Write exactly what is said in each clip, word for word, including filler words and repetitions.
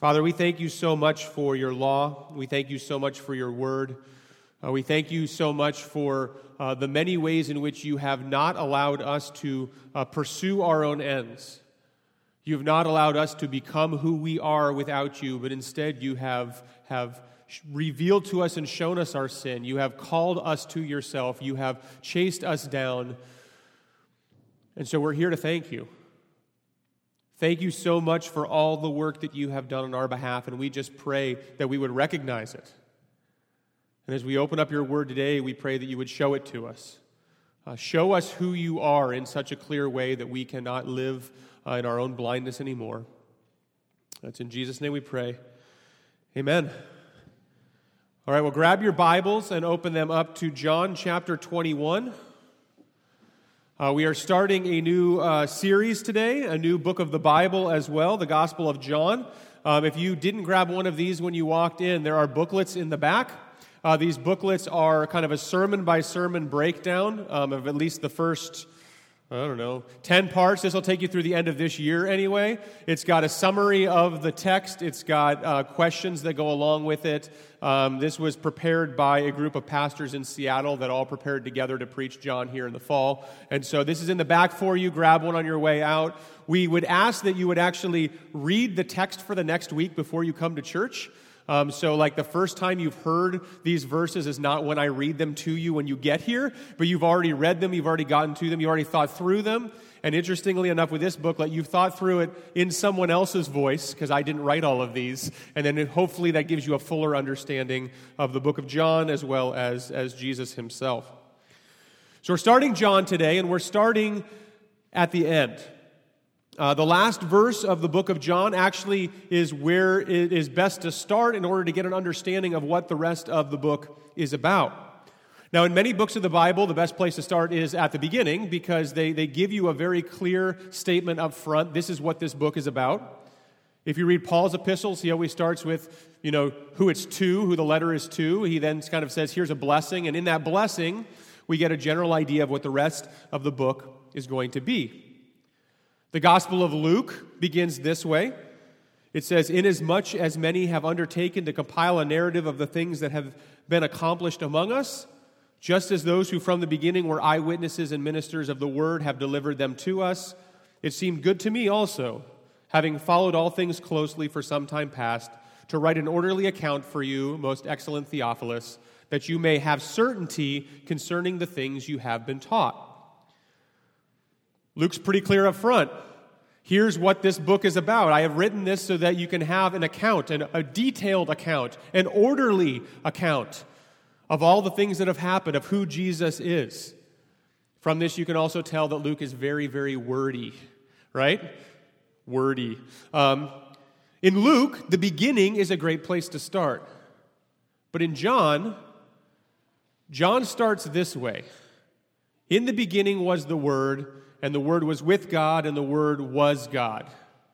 Father, we thank you so much for your law. We thank you so much for your word. Uh, we thank you so much for uh, the many ways in which you have not allowed us to uh, pursue our own ends. You have not allowed us to become who we are without you, but instead you have, have revealed to us and shown us our sin. You have called us to yourself. You have chased us down. And so we're here to thank you. Thank you so much for all the work that you have done on our behalf, and we just pray that we would recognize it. And as we open up your word today, we pray that you would show it to us. Uh, show us who you are in such a clear way that we cannot live uh, in our own blindness anymore. That's in Jesus' name we pray. Amen. All right, well, grab your Bibles and open them up to John chapter twenty-one. Uh, we are starting a new uh, series today, a new book of the Bible as well, the Gospel of John. Um, if you didn't grab one of these when you walked in, there are booklets in the back. Uh, these booklets are kind of a sermon-by-sermon breakdown um, of at least the first, I don't know, ten parts. This will take you through the end of this year anyway. It's got a summary of the text. It's got uh, questions that go along with it. Um, this was prepared by a group of pastors in Seattle that all prepared together to preach John here in the fall. And so this is in the back for you. Grab one on your way out. We would ask that you would actually read the text for the next week before you come to church. Um, so like the first time you've heard these verses is not when I read them to you when you get here, but you've already read them, you've already gotten to them, you already thought through them. And interestingly enough, with this booklet, you've thought through it in someone else's voice, because I didn't write all of these. And then hopefully that gives you a fuller understanding of the book of John as well as, as Jesus himself. So we're starting John today, and we're starting at the end. Uh, the last verse of the book of John actually is where it is best to start in order to get an understanding of what the rest of the book is about. Now, in many books of the Bible, the best place to start is at the beginning because they, they give you a very clear statement up front. This is what this book is about. If you read Paul's epistles, he always starts with, you know, who it's to, who the letter is to. He then kind of says, here's a blessing. And in that blessing, we get a general idea of what the rest of the book is going to be. The Gospel of Luke begins this way. It says, inasmuch as many have undertaken to compile a narrative of the things that have been accomplished among us, just as those who from the beginning were eyewitnesses and ministers of the word have delivered them to us, it seemed good to me also, having followed all things closely for some time past, to write an orderly account for you, most excellent Theophilus, that you may have certainty concerning the things you have been taught. Luke's pretty clear up front. Here's what this book is about. I have written this so that you can have an account, an, a detailed account, an orderly account of all the things that have happened, of who Jesus is. From this, you can also tell that Luke is very, very wordy, right? Wordy. Um, in Luke, the beginning is a great place to start. But in John, John starts this way. In the beginning was the Word, and the Word was with God, and the Word was God.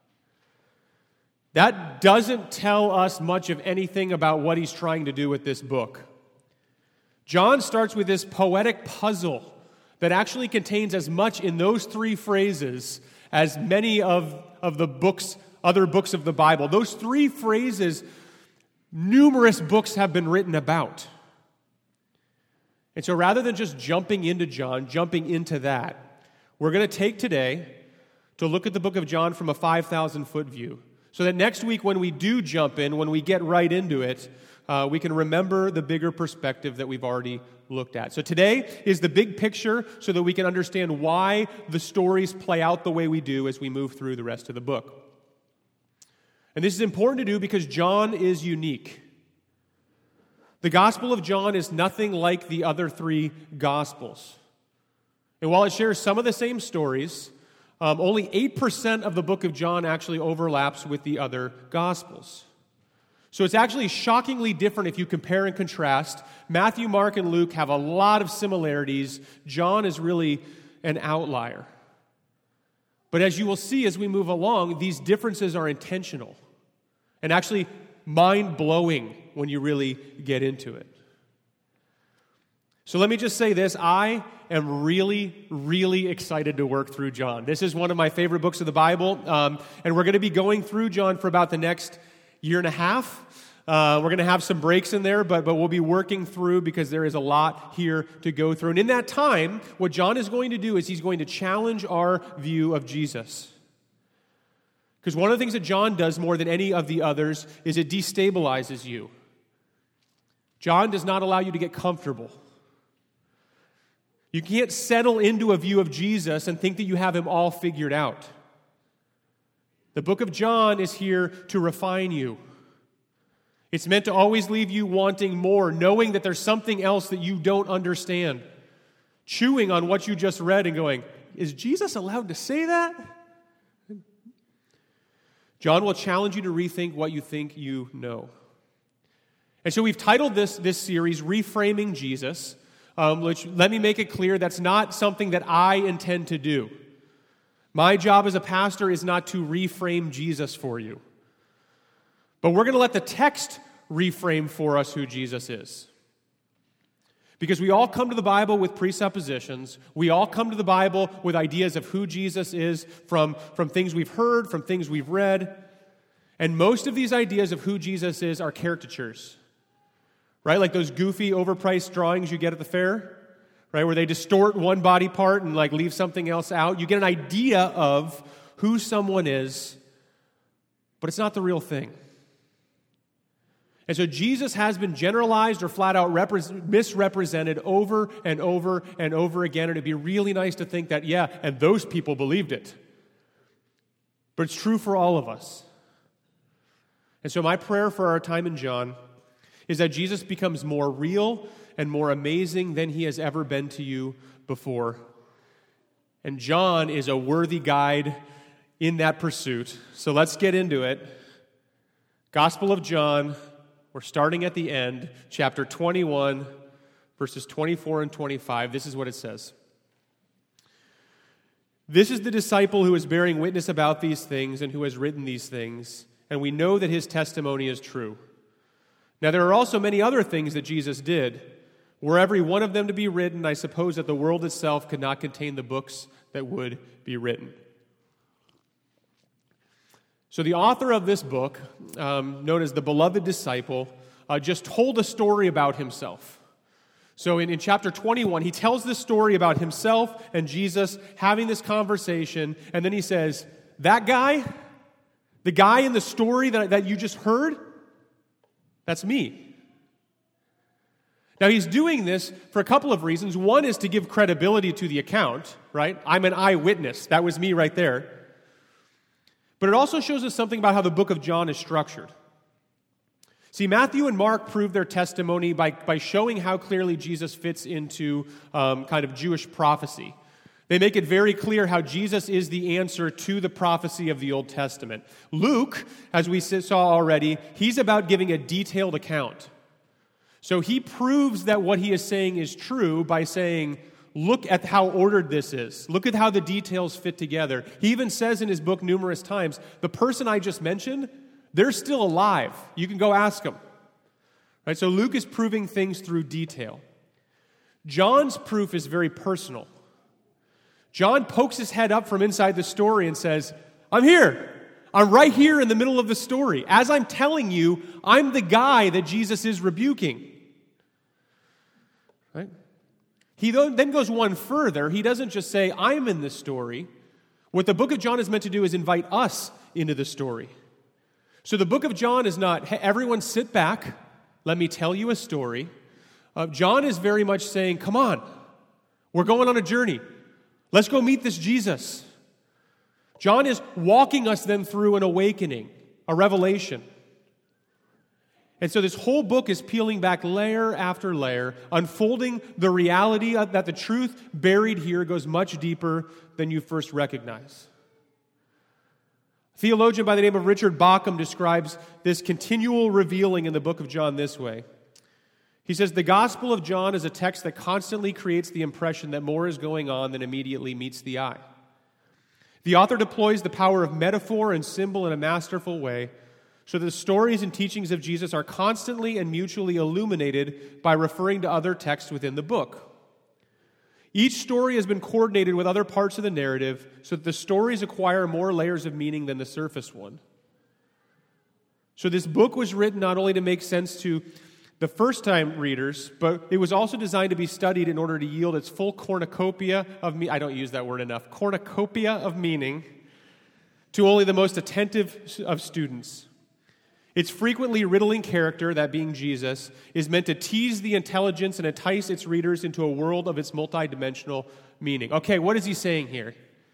That doesn't tell us much of anything about what he's trying to do with this book. John starts with this poetic puzzle that actually contains as much in those three phrases as many of, of the books, other books of the Bible. Those three phrases, numerous books have been written about. And so rather than just jumping into John, jumping into that, we're going to take today to look at the book of John from a five thousand foot view. So that next week when we do jump in, when we get right into it, uh, we can remember the bigger perspective that we've already looked at. So today is the big picture so that we can understand why the stories play out the way we do as we move through the rest of the book. And this is important to do because John is unique. The Gospel of John is nothing like the other three Gospels. And while it shares some of the same stories, um, only eight percent of the book of John actually overlaps with the other Gospels. So it's actually shockingly different if you compare and contrast. Matthew, Mark, and Luke have a lot of similarities. John is really an outlier. But as you will see as we move along, these differences are intentional and actually mind-blowing when you really get into it. So let me just say this. I am really, really excited to work through John. This is one of my favorite books of the Bible, um, and we're going to be going through John for about the next year and a half. Uh, we're going to have some breaks in there, but, but we'll be working through because there is a lot here to go through. And in that time, what John is going to do is he's going to challenge our view of Jesus. Because one of the things that John does more than any of the others is it destabilizes you. John does not allow you to get comfortable. You can't settle into a view of Jesus and think that you have him all figured out. The book of John is here to refine you. It's meant to always leave you wanting more, knowing that there's something else that you don't understand. Chewing on what you just read and going, is Jesus allowed to say that? John will challenge you to rethink what you think you know. And so we've titled this, this series, Reframing Jesus, um, which, let me make it clear, that's not something that I intend to do. My job as a pastor is not to reframe Jesus for you. But we're going to let the text reframe for us who Jesus is. Because we all come to the Bible with presuppositions. We all come to the Bible with ideas of who Jesus is from, from things we've heard, from things we've read. And most of these ideas of who Jesus is are caricatures. Right? Like those goofy, overpriced drawings you get at the fair. Right? Where they distort one body part and like leave something else out. You get an idea of who someone is, but it's not the real thing. And so Jesus has been generalized or flat out repre- misrepresented over and over and over again. And it'd be really nice to think that, yeah, and those people believed it. But it's true for all of us. And so my prayer for our time in John is that Jesus becomes more real and more amazing than he has ever been to you before. And John is a worthy guide in that pursuit. So let's get into it. Gospel of John. We're starting at the end, chapter twenty-one, verses twenty-four and twenty-five. This is what it says. This is the disciple who is bearing witness about these things and who has written these things, and we know that his testimony is true. Now there are also many other things that Jesus did. Were every one of them to be written, I suppose that the world itself could not contain the books that would be written. So the author of this book, um, known as the Beloved Disciple, uh, just told a story about himself. So in, in chapter twenty-one, he tells this story about himself and Jesus having this conversation, and then he says, that guy, the guy in the story that, that you just heard, that's me. Now he's doing this for a couple of reasons. One is to give credibility to the account, right? I'm an eyewitness. That was me right there. But it also shows us something about how the book of John is structured. See, Matthew and Mark prove their testimony by, by showing how clearly Jesus fits into um, kind of Jewish prophecy. They make it very clear how Jesus is the answer to the prophecy of the Old Testament. Luke, as we saw already, he's about giving a detailed account. So he proves that what he is saying is true by saying, look at how ordered this is. Look at how the details fit together. He even says in his book numerous times, the person I just mentioned, they're still alive. You can go ask them. Right? So Luke is proving things through detail. John's proof is very personal. John pokes his head up from inside the story and says, I'm here. I'm right here in the middle of the story. As I'm telling you, I'm the guy that Jesus is rebuking. Right? He then goes one further. He doesn't just say, I'm in this story. What the book of John is meant to do is invite us into the story. So the book of John is not, hey, everyone sit back, let me tell you a story. Uh, John is very much saying, come on, we're going on a journey. Let's go meet this Jesus. John is walking us then through an awakening, a revelation. And so this whole book is peeling back layer after layer, unfolding the reality that the truth buried here goes much deeper than you first recognize. A theologian by the name of Richard Bauckham describes this continual revealing in the book of John this way. He says, the Gospel of John is a text that constantly creates the impression that more is going on than immediately meets the eye. The author deploys the power of metaphor and symbol in a masterful way, so the stories and teachings of Jesus are constantly and mutually illuminated by referring to other texts within the book. Each story has been coordinated with other parts of the narrative so that the stories acquire more layers of meaning than the surface one. So this book was written not only to make sense to the first-time readers, but it was also designed to be studied in order to yield its full cornucopia of me- I don't use that word enough. Cornucopia of meaning to only the most attentive of students. Its frequently riddling character, that being Jesus, is meant to tease the intelligence and entice its readers into a world of its multidimensional meaning. Okay, what is he saying here?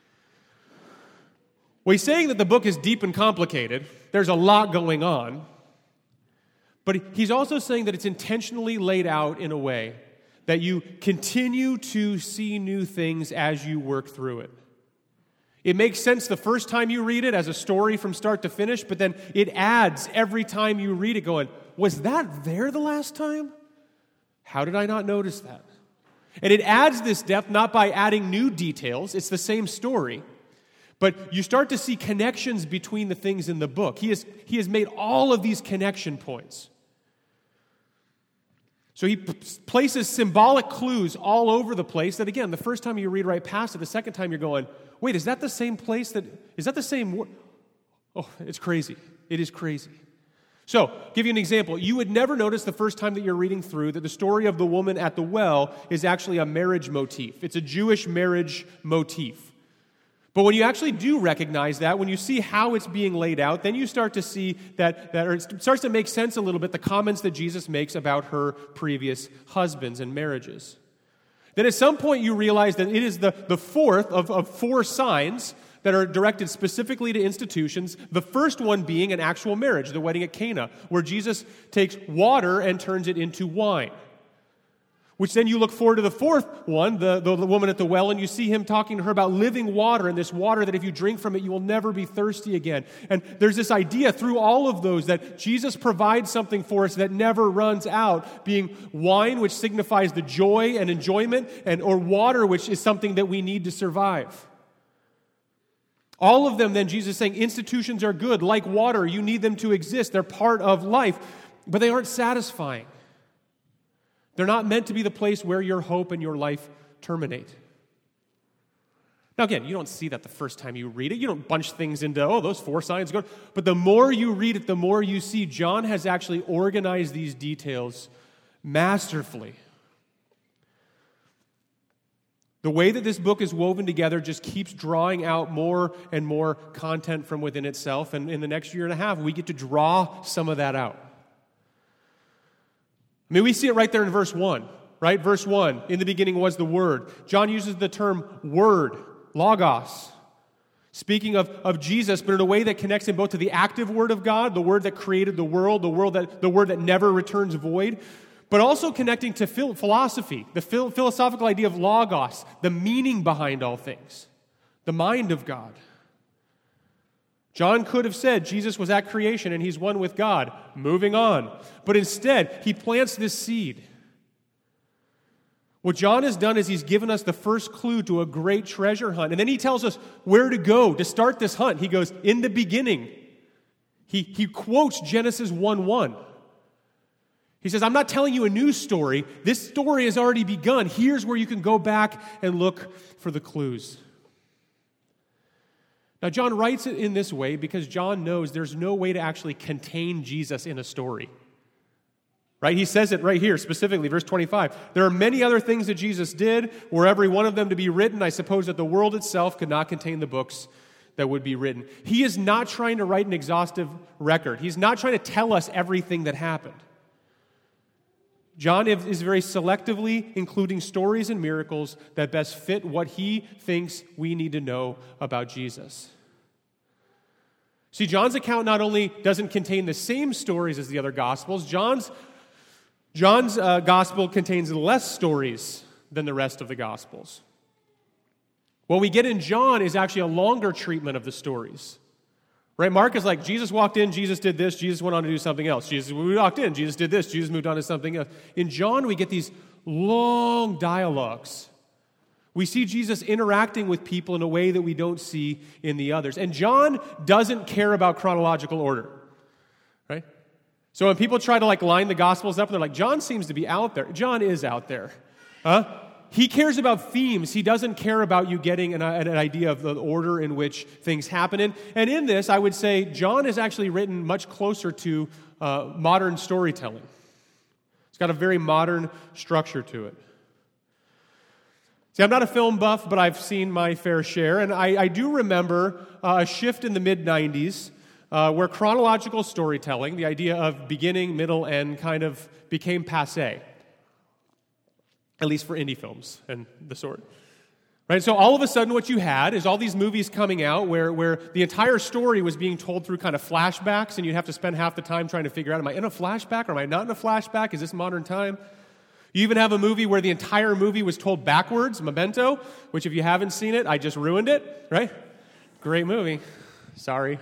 Well, he's saying that the book is deep and complicated. There's a lot going on. But he's also saying that it's intentionally laid out in a way that you continue to see new things as you work through it. It makes sense the first time you read it as a story from start to finish, but then it adds every time you read it going, was that there the last time? How did I not notice that? And it adds this depth not by adding new details, it's the same story, but you start to see connections between the things in the book. He has, he has made all of these connection points. So he p- places symbolic clues all over the place that, again, the first time you read right past it, the second time you're going, wait, is that the same place that, is that the same word? Oh, it's crazy. It is crazy. So, give you an example. You would never notice the first time that you're reading through that the story of the woman at the well is actually a marriage motif. It's a Jewish marriage motif. But when you actually do recognize that, when you see how it's being laid out, then you start to see that, that or it starts to make sense a little bit, the comments that Jesus makes about her previous husbands and marriages. Then at some point you realize that it is the, the fourth of, of four signs that are directed specifically to institutions, the first one being an actual marriage, the wedding at Cana, where Jesus takes water and turns it into wine. Which then you look forward to the fourth one, the, the, the woman at the well, and you see him talking to her about living water, and this water that if you drink from it, you will never be thirsty again. And there's this idea through all of those that Jesus provides something for us that never runs out, being wine, which signifies the joy and enjoyment, and or water, which is something that we need to survive. All of them, then, Jesus is saying, institutions are good. Like water, you need them to exist. They're part of life, but they aren't satisfying. They're not meant to be the place where your hope and your life terminate. Now, again, you don't see that the first time you read it. You don't bunch things into, oh, those four signs go. But the more you read it, the more you see John has actually organized these details masterfully. The way that this book is woven together just keeps drawing out more and more content from within itself. And in the next year and a half, we get to draw some of that out. I mean, we see it right there in verse one, right? Verse one, in the beginning was the Word. John uses the term word, logos, speaking of, of Jesus, but in a way that connects him both to the active Word of God, the Word that created the world, the, world that, the Word that never returns void, but also connecting to phil- philosophy, the phil- philosophical idea of logos, the meaning behind all things, the mind of God. John could have said Jesus was at creation and he's one with God, moving on. But instead, he plants this seed. What John has done is he's given us the first clue to a great treasure hunt. And then he tells us where to go to start this hunt. He goes, in the beginning. He, he quotes Genesis one one. He says, I'm not telling you a new story. This story has already begun. Here's where you can go back and look for the clues. Now, John writes it in this way because John knows there's no way to actually contain Jesus in a story. Right? He says it right here, specifically, verse twenty-five. There are many other things that Jesus did. Were every one of them to be written, I suppose that the world itself could not contain the books that would be written. He is not trying to write an exhaustive record. He's not trying to tell us everything that happened. John is very selectively including stories and miracles that best fit what he thinks we need to know about Jesus. See, John's account not only doesn't contain the same stories as the other Gospels, John's, John's uh, Gospel contains less stories than the rest of the Gospels. What we get in John is actually a longer treatment of the stories. Right? Mark is like, Jesus walked in, Jesus did this, Jesus went on to do something else. Jesus we walked in, Jesus did this, Jesus moved on to something else. In John, we get these long dialogues. We see Jesus interacting with people in a way that we don't see in the others. And John doesn't care about chronological order. Right? So when people try to like line the Gospels up, they're like, John seems to be out there. John is out there. Huh? he cares about themes. He doesn't care about you getting an, an idea of the order in which things happen in. And in this, I would say John is actually written much closer to uh, modern storytelling. It's got a very modern structure to it. See, I'm not a film buff, but I've seen my fair share, and I, I do remember uh, a shift in the mid nineties uh, where chronological storytelling, the idea of beginning, middle, end, kind of became passé. At least for indie films and the sort. Right? So all of a sudden what you had is all these movies coming out where, where the entire story was being told through kind of flashbacks, and you'd have to spend half the time trying to figure out, am I in a flashback or am I not in a flashback? Is this modern time? You even have a movie where the entire movie was told backwards, Memento, which if you haven't seen it, I just ruined it, right? Great movie. Sorry.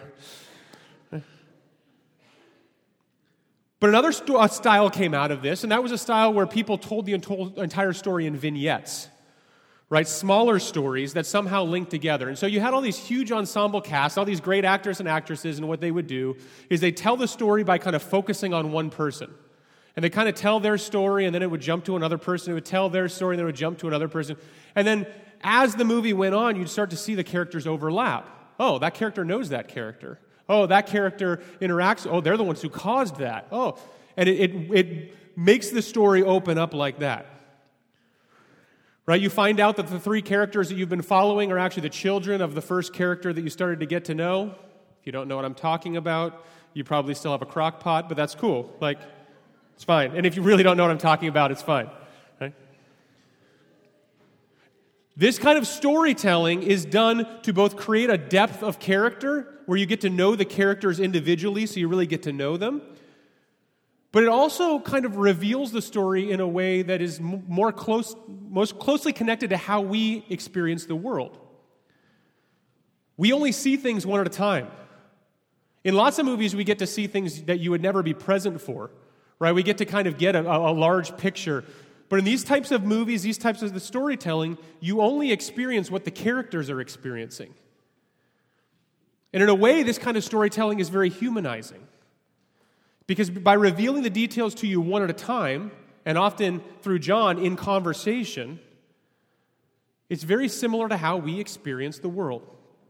But another st- uh, style came out of this, and that was a style where people told the ento- entire story in vignettes, right? Smaller stories that somehow linked together. And so you had all these huge ensemble casts, all these great actors and actresses, and what they would do is they tell the story by kind of focusing on one person. And they kind of tell their story, and then it would jump to another person who would tell their story, and then it would jump to another person. And then as the movie went on, you'd start to see the characters overlap. Oh, that character knows that character. Oh, that character interacts. Oh, they're the ones who caused that. Oh, and it, it, it makes the story open up like that. Right? You find out that the three characters that you've been following are actually the children of the first character that you started to get to know. If you don't know what I'm talking about, you probably still have a crock pot, but that's cool. Like, it's fine. And if you really don't know what I'm talking about, it's fine. Right? This kind of storytelling is done to both create a depth of character, where you get to know the characters individually, so you really get to know them. But it also kind of reveals the story in a way that is more close, most closely connected to how we experience the world. We only see things one at a time. In lots of movies, we get to see things that you would never be present for, right? We get to kind of get a, a large picture. But in these types of movies, these types of the storytelling, you only experience what the characters are experiencing. And in a way, this kind of storytelling is very humanizing. Because by revealing the details to you one at a time, and often through John in conversation, it's very similar to how we experience the world.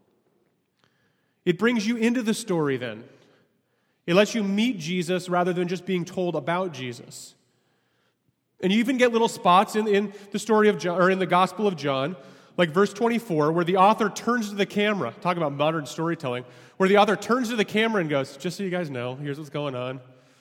It brings you into the story then. It lets you meet Jesus rather than just being told about Jesus. And you even get little spots in, in the story of John, or in the Gospel of John, like verse twenty-four, where the author turns to the camera, talk about modern storytelling, where the author turns to the camera and goes, just so you guys know, here's what's going on.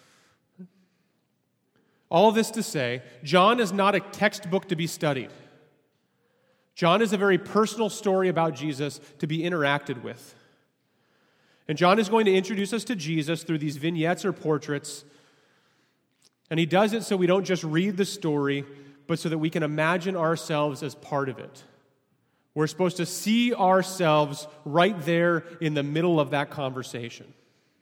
All of this to say, John is not a textbook to be studied. John is a very personal story about Jesus to be interacted with. And John is going to introduce us to Jesus through these vignettes or portraits. And he does it so we don't just read the story, but so that we can imagine ourselves as part of it. We're supposed to see ourselves right there in the middle of that conversation.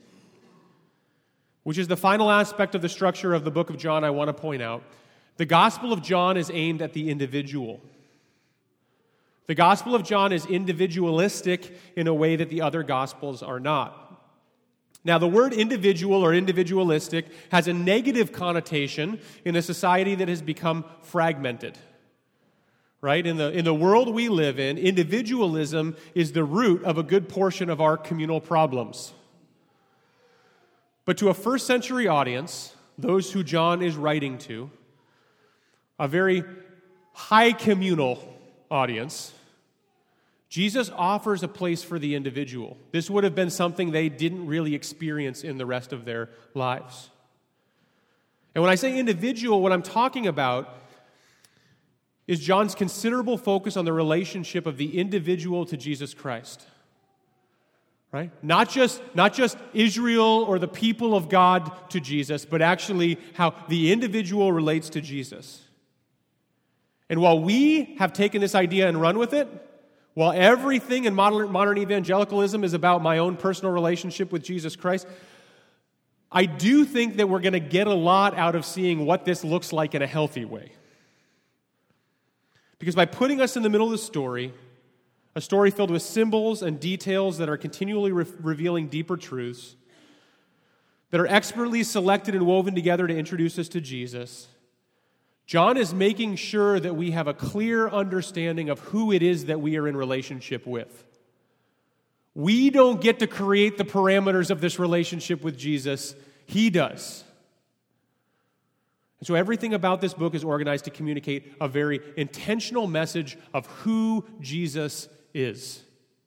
Which is the final aspect of the structure of the book of John I want to point out. The Gospel of John is aimed at the individual. The Gospel of John is individualistic in a way that the other Gospels are not. Now, the word individual or individualistic has a negative connotation in a society that has become fragmented. Right? In the, in the world we live in, individualism is the root of a good portion of our communal problems. But to a first century audience, those who John is writing to, a very high communal audience, Jesus offers a place for the individual. This would have been something they didn't really experience in the rest of their lives. And when I say individual, what I'm talking about is John's considerable focus on the relationship of the individual to Jesus Christ. Right? Not just, not just Israel or the people of God to Jesus, but actually how the individual relates to Jesus. And while we have taken this idea and run with it, while everything in modern, modern evangelicalism is about my own personal relationship with Jesus Christ, I do think that we're going to get a lot out of seeing what this looks like in a healthy way. Because by putting us in the middle of the story, a story filled with symbols and details that are continually re- revealing deeper truths, that are expertly selected and woven together to introduce us to Jesus, John is making sure that we have a clear understanding of who it is that we are in relationship with. We don't get to create the parameters of this relationship with Jesus. He does. And so everything about this book is organized to communicate a very intentional message of who Jesus is.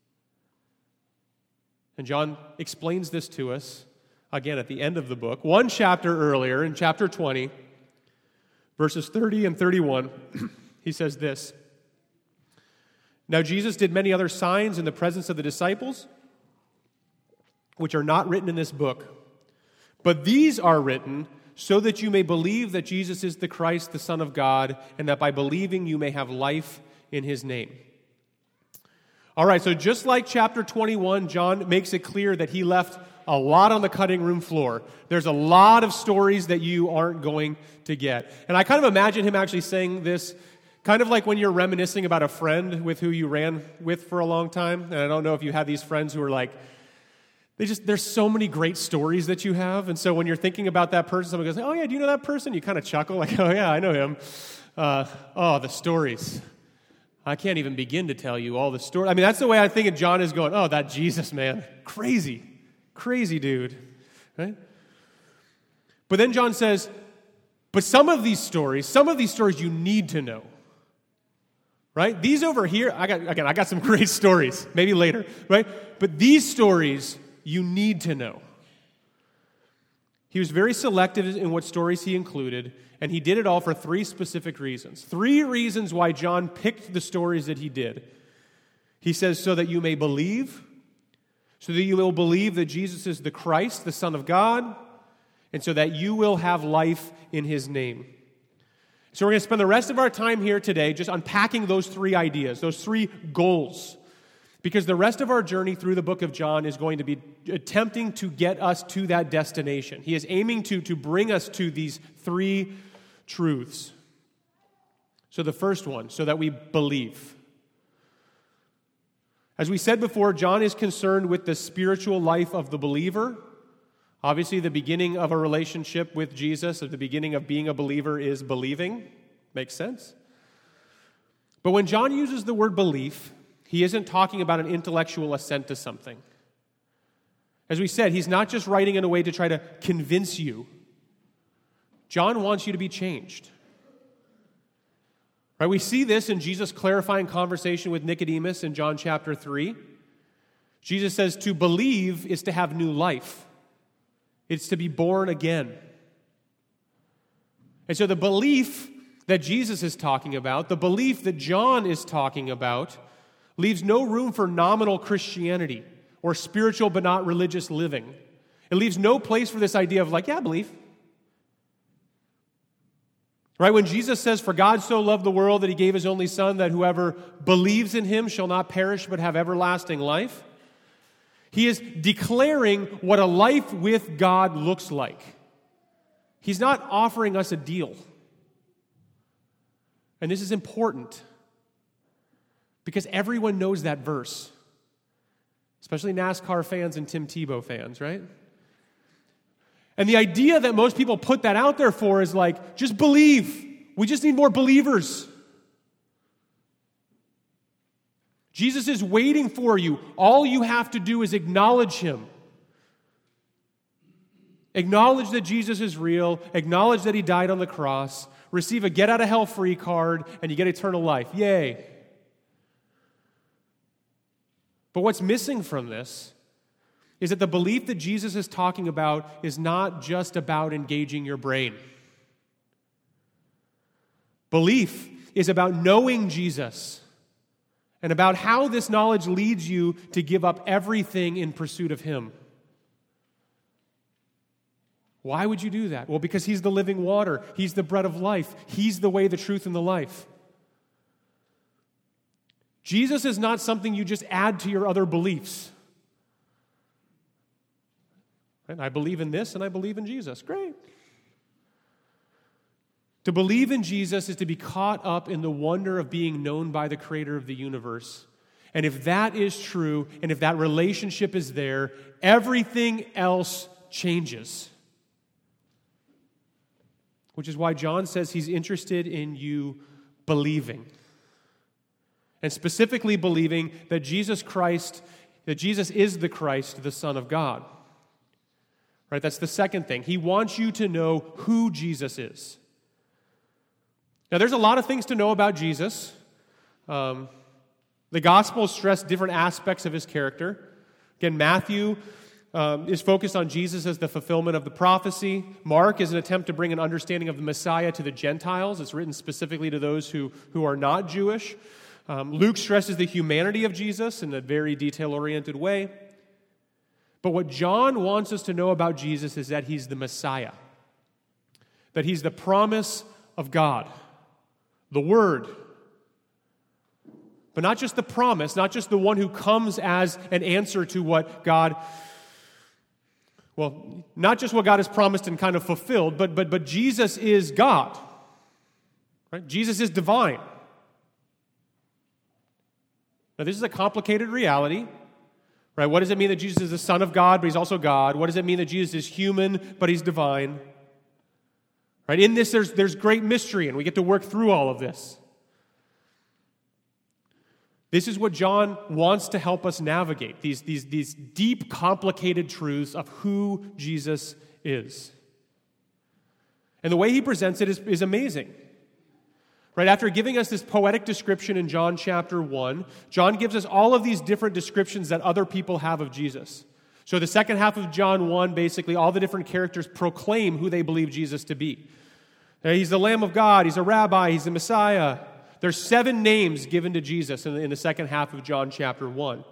And John explains this to us, again, at the end of the book. One chapter earlier, in chapter twenty, verses thirty and thirty-one, he says this: "Now Jesus did many other signs in the presence of the disciples, which are not written in this book. But these are written so that you may believe that Jesus is the Christ, the Son of God, and that by believing you may have life in his name." All right, so just like chapter twenty-one, John makes it clear that he left a lot on the cutting room floor. There's a lot of stories that you aren't going to get. And I kind of imagine him actually saying this kind of like when you're reminiscing about a friend with who you ran with for a long time. And I don't know if you have these friends who are like, they just, there's so many great stories that you have. And so when you're thinking about that person, someone goes, "Oh yeah, do you know that person?" You kind of chuckle like, "Oh yeah, I know him." Uh, oh, the stories. I can't even begin to tell you all the stories. I mean, that's the way I think of John is going, "Oh, that Jesus man, crazy. Crazy dude," right? But then John says, but some of these stories, some of these stories you need to know, right? These over here, I got, again, I got some great stories, maybe later, right? But these stories you need to know. He was very selective in what stories he included, and he did it all for three specific reasons. Three reasons why John picked the stories that he did. He says, so that you may believe, so that you will believe that Jesus is the Christ, the Son of God, and so that you will have life in his name. So we're going to spend the rest of our time here today just unpacking those three ideas, those three goals, because the rest of our journey through the book of John is going to be attempting to get us to that destination. He is aiming to, to bring us to these three truths. So the first one, so that we believe. As we said before, John is concerned with the spiritual life of the believer. Obviously, the beginning of a relationship with Jesus, at the beginning of being a believer, is believing. Makes sense? But when John uses the word belief, he isn't talking about an intellectual assent to something. As we said, he's not just writing in a way to try to convince you. John wants you to be changed. Right, we see this in Jesus' clarifying conversation with Nicodemus in John chapter three. Jesus says to believe is to have new life. It's to be born again. And so the belief that Jesus is talking about, the belief that John is talking about, leaves no room for nominal Christianity or spiritual but not religious living. It leaves no place for this idea of like, yeah, I believe. Right, when Jesus says, "For God so loved the world that he gave his only Son, that whoever believes in him shall not perish but have everlasting life," he is declaring what a life with God looks like. He's not offering us a deal. And this is important because everyone knows that verse, especially NASCAR fans and Tim Tebow fans, right? And the idea that most people put that out there for is like, just believe. We just need more believers. Jesus is waiting for you. All you have to do is acknowledge him. Acknowledge that Jesus is real. Acknowledge that he died on the cross. Receive a get-out-of-hell-free card, and you get eternal life. Yay. But what's missing from this is that the belief that Jesus is talking about is not just about engaging your brain. Belief is about knowing Jesus and about how this knowledge leads you to give up everything in pursuit of him. Why would you do that? Well, because he's the living water. He's the bread of life. He's the way, the truth, and the life. Jesus is not something you just add to your other beliefs. And I believe in this and I believe in Jesus. Great. To believe in Jesus is to be caught up in the wonder of being known by the creator of the universe. And if that is true, and if that relationship is there, everything else changes. which is why John says he's interested in you believing. And specifically believing that Jesus Christ, that Jesus is the Christ, the Son of God. Right? That's the second thing. He wants you to know who Jesus is. Now, there's a lot of things to know about Jesus. Um, the Gospels stress different aspects of his character. Again, Matthew um, is focused on Jesus as the fulfillment of the prophecy. Mark is an attempt to bring an understanding of the Messiah to the Gentiles. It's written specifically to those who, who are not Jewish. Um, Luke stresses the humanity of Jesus in a very detail-oriented way. But what John wants us to know about Jesus is that he's the Messiah, that he's the promise of God, the Word. But not just the promise, not just the one who comes as an answer to what God, well, not just what God has promised and kind of fulfilled, but but but Jesus is God. Right? Jesus is divine. Now, this is a complicated reality. Right? What does it mean that Jesus is the Son of God, but he's also God? What does it mean that Jesus is human, but he's divine? Right? In this, there's, there's great mystery, and we get to work through all of this. This is what John wants to help us navigate, these, these, these deep, complicated truths of who Jesus is. And the way he presents it is, is amazing. Right, after giving us this poetic description in John chapter one, John gives us all of these different descriptions that other people have of Jesus. So the second half of John one, basically all the different characters proclaim who they believe Jesus to be. He's the Lamb of God, he's a rabbi, he's the Messiah. There's seven names given to Jesus in the, in the second half of John chapter one.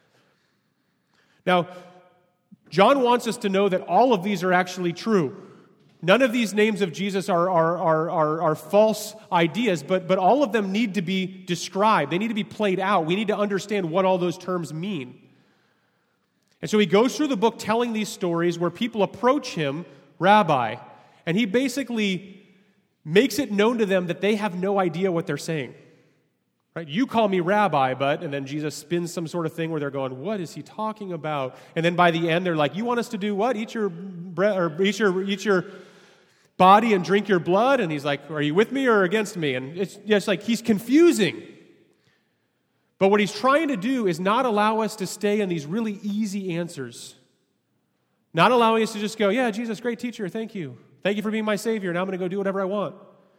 Now, John wants us to know that all of these are actually true. None of these names of Jesus are, are, are, are, are false ideas, but, but all of them need to be described. They need to be played out. We need to understand what all those terms mean. And so he goes through the book telling these stories where people approach him, Rabbi, and he basically makes it known to them that they have no idea what they're saying. Right? You call me Rabbi, but, and then Jesus spins some sort of thing where they're going, what is he talking about? And then by the end, they're like, you want us to do what? Eat your bread, or eat your, eat your body and drink your blood? And he's like, are you with me or against me? And it's just like, he's confusing. But what he's trying to do is not allow us to stay in these really easy answers. Not allowing us to just go, yeah, Jesus, great teacher, thank you. Thank you for being my Savior, now I'm going to go do whatever I want.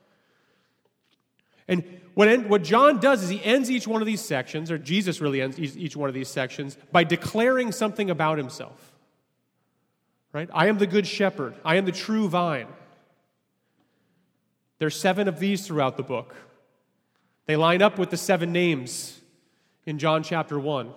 And what, what John does is he ends each one of these sections, or Jesus really ends each one of these sections, by declaring something about himself. Right? I am the good shepherd. I am the true vine. There's seven of these throughout the book. They line up with the seven names in John chapter one.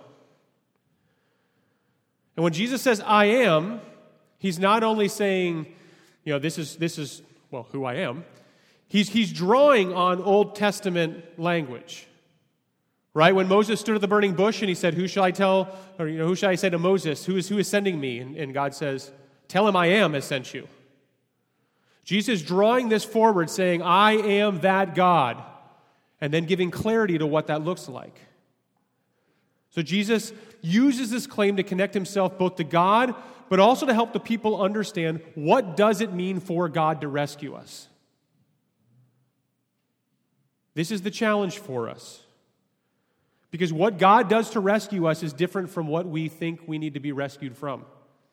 And when Jesus says, I am, he's not only saying, you know, this is, this is well, who I am. He's, he's drawing on Old Testament language. Right? When Moses stood at the burning bush and he said, who shall I tell, or you know, who shall I say to Moses, who is, who is sending me? And, and God says, tell him I am has sent you. Jesus is drawing this forward, saying, I am that God, and then giving clarity to what that looks like. So Jesus uses this claim to connect himself both to God, but also to help the people understand what does it mean for God to rescue us. This is the challenge for us. Because what God does to rescue us is different from what we think we need to be rescued from.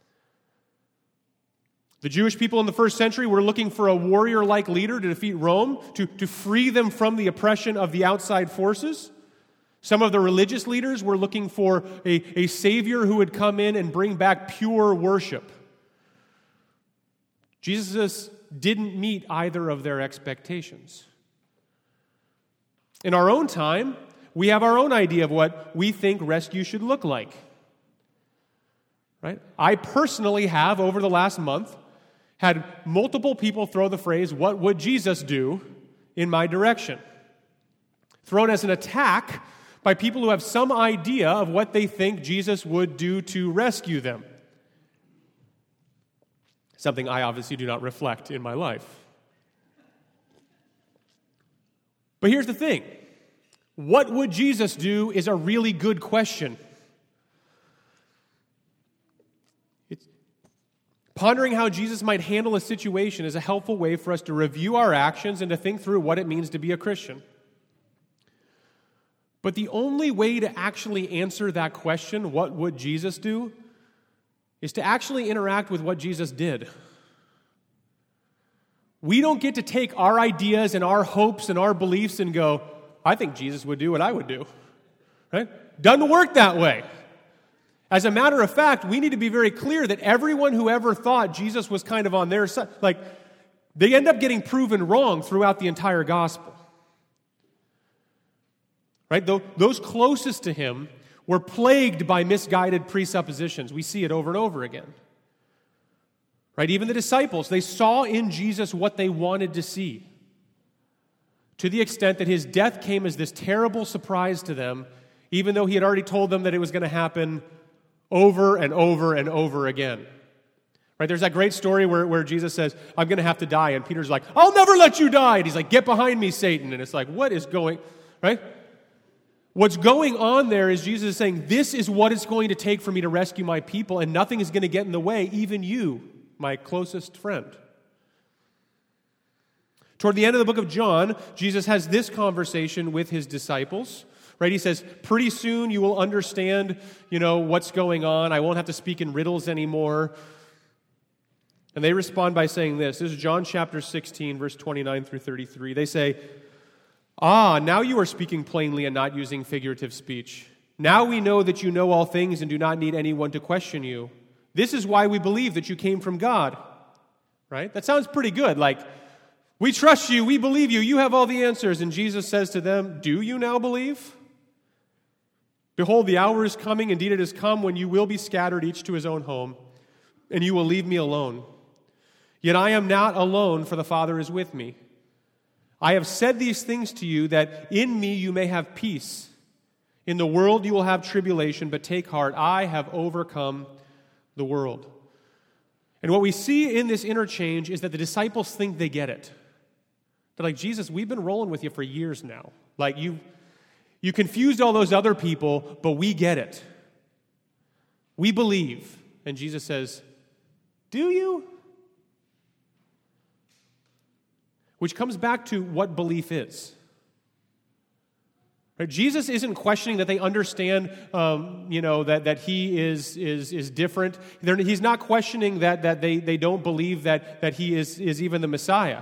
The Jewish people in the first century were looking for a warrior-like leader to defeat Rome, to, to free them from the oppression of the outside forces. Some of the religious leaders were looking for a, a savior who would come in and bring back pure worship. Jesus didn't meet either of their expectations. In our own time, we have our own idea of what we think rescue should look like. Right? I personally have, over the last month, had multiple people throw the phrase, what would Jesus do, in my direction? Thrown as an attack by people who have some idea of what they think Jesus would do to rescue them. Something I obviously do not reflect in my life. But here's the thing. What would Jesus do is a really good question. Pondering how Jesus might handle a situation is a helpful way for us to review our actions and to think through what it means to be a Christian. But the only way to actually answer that question, what would Jesus do, is to actually interact with what Jesus did. We don't get to take our ideas and our hopes and our beliefs and go, I think Jesus would do what I would do. Right? Doesn't work that way. As a matter of fact, we need to be very clear that everyone who ever thought Jesus was kind of on their side, like, they end up getting proven wrong throughout the entire gospel. Right? Those closest to him were plagued by misguided presuppositions. We see it over and over again. Right? Even the disciples, they saw in Jesus what they wanted to see, to the extent that his death came as this terrible surprise to them, even though he had already told them that it was going to happen over and over and over again. Right? There's that great story where, where Jesus says, I'm going to have to die, and Peter's like, I'll never let you die. And he's like, get behind me, Satan. And it's like, what is going, right? What's going on there is Jesus is saying, this is what it's going to take for me to rescue my people, and nothing is going to get in the way, even you, my closest friend. Toward the end of the book of John, Jesus has this conversation with his disciples. Right? He says, pretty soon you will understand, you know, what's going on. I won't have to speak in riddles anymore. And they respond by saying this. This is John chapter sixteen, verse twenty-nine through thirty-three. They say, ah, now you are speaking plainly and not using figurative speech. Now we know that you know all things and do not need anyone to question you. This is why we believe that you came from God. Right? That sounds pretty good. Like, we trust you, we believe you, you have all the answers. And Jesus says to them, do you now believe? Behold, the hour is coming, indeed it has come, when you will be scattered each to his own home, and you will leave me alone. Yet I am not alone, for the Father is with me. I have said these things to you, that in me you may have peace. In the world you will have tribulation, but take heart, I have overcome the world. And what we see in this interchange is that the disciples think they get it. They're like, Jesus, we've been rolling with you for years now. Like, you... You confused all those other people, but we get it. We believe. And Jesus says, do you? Which comes back to what belief is. Right? Jesus isn't questioning that they understand, um, you know, that, that he is, is, is different. They're, he's not questioning that, that they, they don't believe that, that he is, is even the Messiah.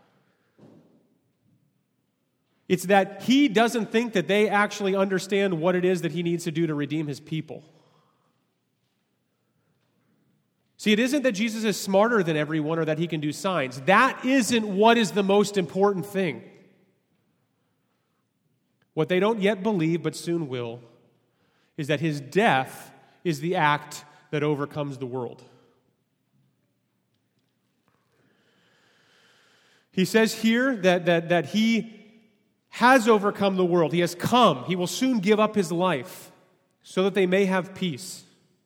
It's that he doesn't think that they actually understand what it is that he needs to do to redeem his people. See, it isn't that Jesus is smarter than everyone or that he can do signs. That isn't what is the most important thing. What they don't yet believe, but soon will, is that his death is the act that overcomes the world. He says here that, that, that he has overcome the world. He has come. He will soon give up his life so that they may have peace.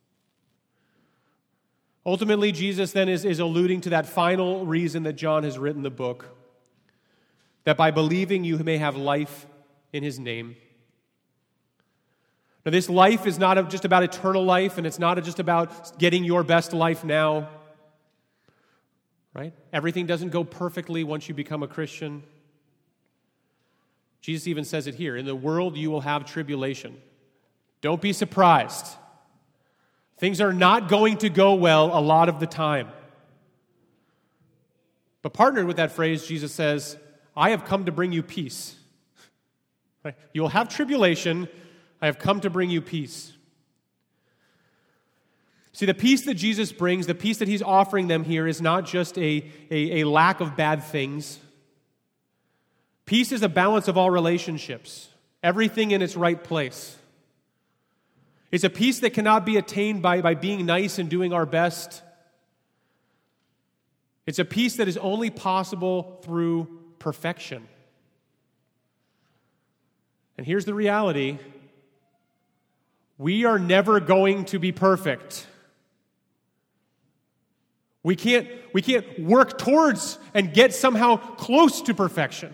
Ultimately, Jesus then is, is alluding to that final reason that John has written the book, that by believing you may have life in his name. Now, this life is not just about eternal life, and it's not just about getting your best life now. Right? Everything doesn't go perfectly once you become a Christian. Jesus even says it here, in the world you will have tribulation. Don't be surprised. Things are not going to go well a lot of the time. But partnered with that phrase, Jesus says, I have come to bring you peace. Right? You will have tribulation. I have come to bring you peace. See, the peace that Jesus brings, the peace that he's offering them here is not just a, a, a lack of bad things. Peace is a balance of all relationships, everything in its right place. It's a peace that cannot be attained by, by being nice and doing our best. It's a peace that is only possible through perfection. And here's the reality. We are never going to be perfect. We can't, we can't work towards and get somehow close to perfection.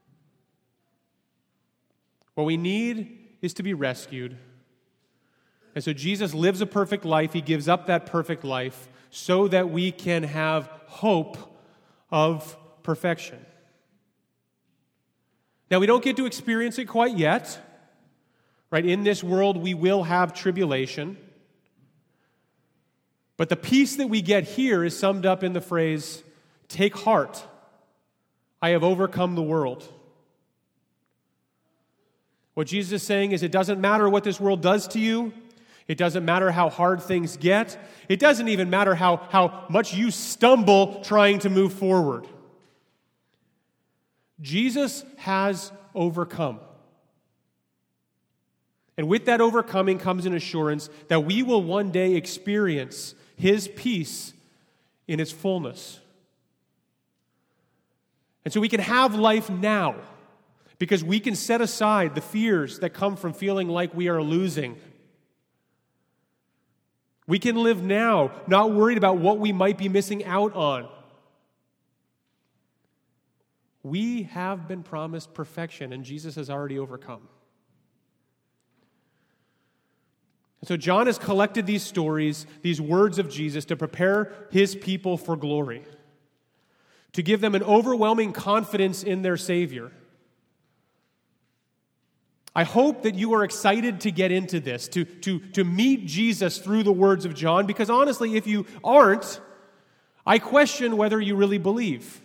What we need is to be rescued. And so Jesus lives a perfect life. He gives up that perfect life so that we can have hope of perfection. Now, we don't get to experience it quite yet. Right? In this world, we will have tribulation. But the peace that we get here is summed up in the phrase, "Take heart, I have overcome the world." What Jesus is saying is it doesn't matter what this world does to you. It doesn't matter how hard things get. It doesn't even matter how, how much you stumble trying to move forward. Jesus has overcome. And with that overcoming comes an assurance that we will one day experience His peace in its fullness. And so we can have life now because we can set aside the fears that come from feeling like we are losing. We can live now, not worried about what we might be missing out on. We have been promised perfection, and Jesus has already overcome. And so John has collected these stories, these words of Jesus, to prepare his people for glory, to give them an overwhelming confidence in their Savior. I hope that you are excited to get into this, to, to, to meet Jesus through the words of John, because honestly, if you aren't, I question whether you really believe.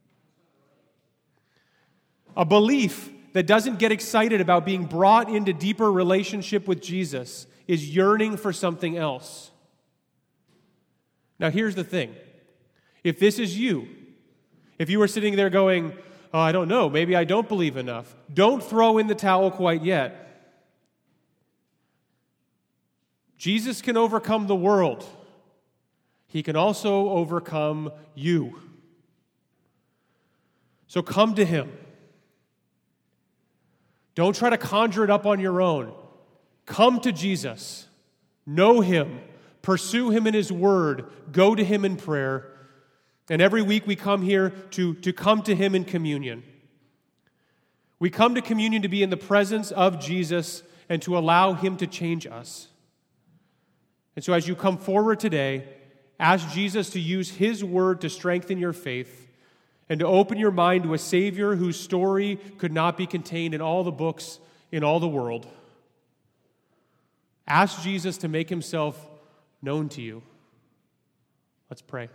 A belief that doesn't get excited about being brought into deeper relationship with Jesus is yearning for something else. Now, here's the thing. If this is you, if you are sitting there going, oh, I don't know, maybe I don't believe enough, don't throw in the towel quite yet. Jesus can overcome the world. He can also overcome you. So come to Him. Don't try to conjure it up on your own. Come to Jesus. Know Him. Pursue Him in His Word. Go to Him in prayer. And every week we come here to, to come to Him in communion. We come to communion to be in the presence of Jesus and to allow Him to change us. And so as you come forward today, ask Jesus to use His Word to strengthen your faith and to open your mind to a Savior whose story could not be contained in all the books in all the world. Ask Jesus to make Himself known to you. Let's pray.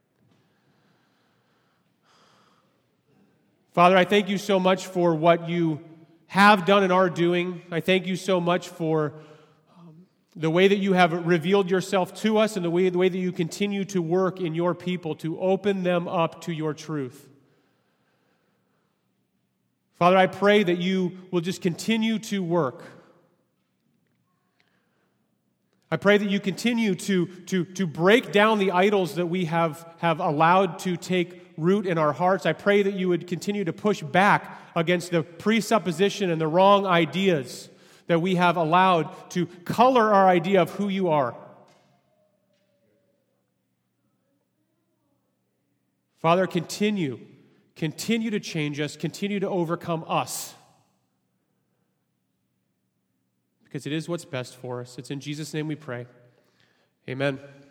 Father, I thank You so much for what You have done and are doing. I thank You so much for um, the way that You have revealed Yourself to us and the way, the way that You continue to work in Your people to open them up to Your truth. Father, I pray that You will just continue to work. I pray that You continue to, to, to break down the idols that we have, have allowed to take root in our hearts. I pray that You would continue to push back against the presupposition and the wrong ideas that we have allowed to color our idea of who You are. Father, continue, continue to change us, continue to overcome us. Because it is what's best for us. It's in Jesus' name we pray. Amen.